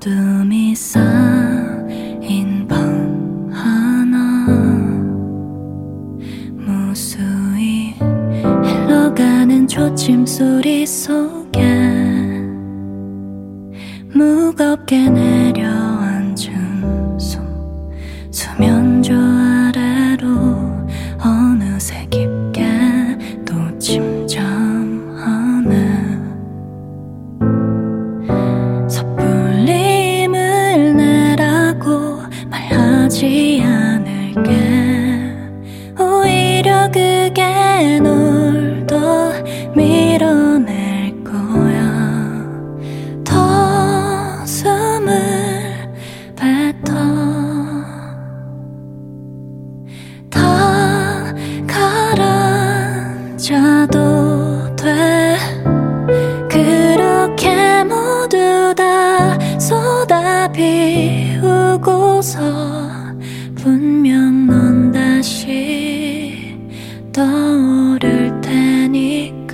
어둠이 쌓인 방 하나, 무수히 흘러가는 초침 소리 속에 무겁게 내려앉은 수면조 아래로 어느새 깊게 또 침잠하네. 섣불림을 내라고 말하지 않을게. 오히려 그게 널 더 밀어낼 거야. 더 숨을 뱉어. 다 가라앉아도 돼. 그렇게 모두 다 쏟아비우고서 분명 넌 다시 떠오를 테니까.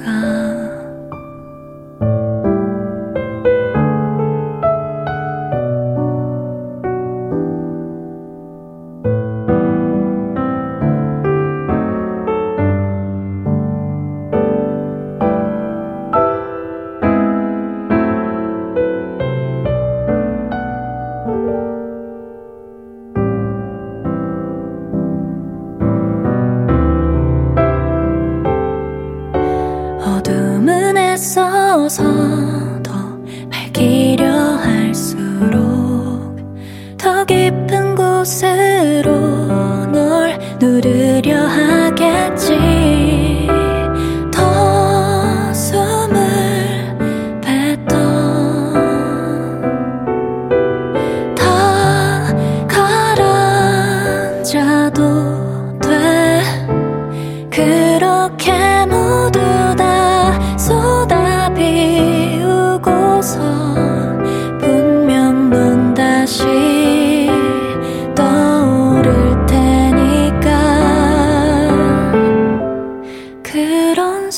어둠은 애써서 더 밝히려 할수록 더 깊은 곳으로 널 누르려 하겠지. 더 숨을 뱉어. 다 가라앉아도 돼. 그렇게 모두 다 쏟아비우고서 분명 넌 다시 떠오를 테니까. 그런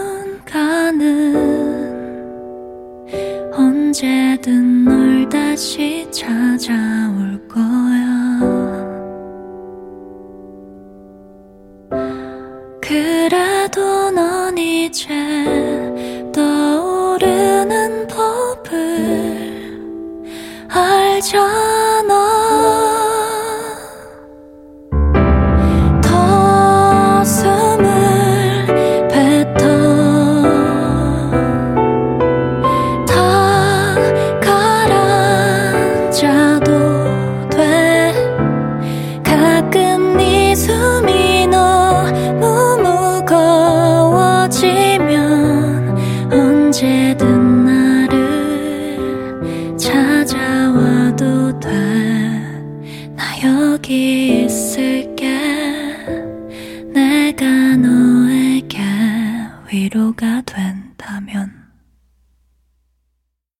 순간은 언제든 널 다시 찾아올 거야. 그래도 넌 이제 떠오르는 법을 알잖아. 더 숨을 뱉어. 다 가라앉아도 돼. 가끔 네 숨이 너무 무거워지면 언제든 나를 찾아와도 돼. 나 여기